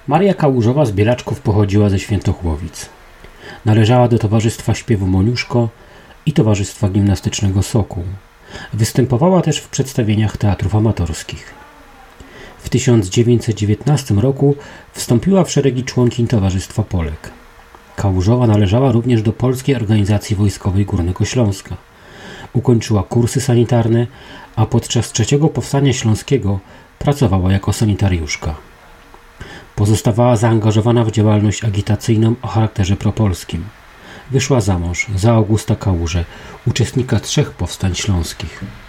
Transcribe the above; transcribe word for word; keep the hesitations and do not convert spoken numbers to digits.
Maria Kałużowa z Bielaczków pochodziła ze Świętochłowic. Należała do Towarzystwa Śpiewu Moniuszko i Towarzystwa Gimnastycznego Sokół. Występowała też w przedstawieniach teatrów amatorskich. W tysiąc dziewięćset dziewiętnastym roku wstąpiła w szeregi członkiń Towarzystwa Polek. Kałużowa należała również do Polskiej Organizacji Wojskowej Górnego Śląska. Ukończyła kursy sanitarne, a podczas trzeciego Powstania Śląskiego pracowała jako sanitariuszka. Pozostawała zaangażowana w działalność agitacyjną o charakterze propolskim. Wyszła za mąż za Augusta Kałużę, uczestnika trzech powstań śląskich.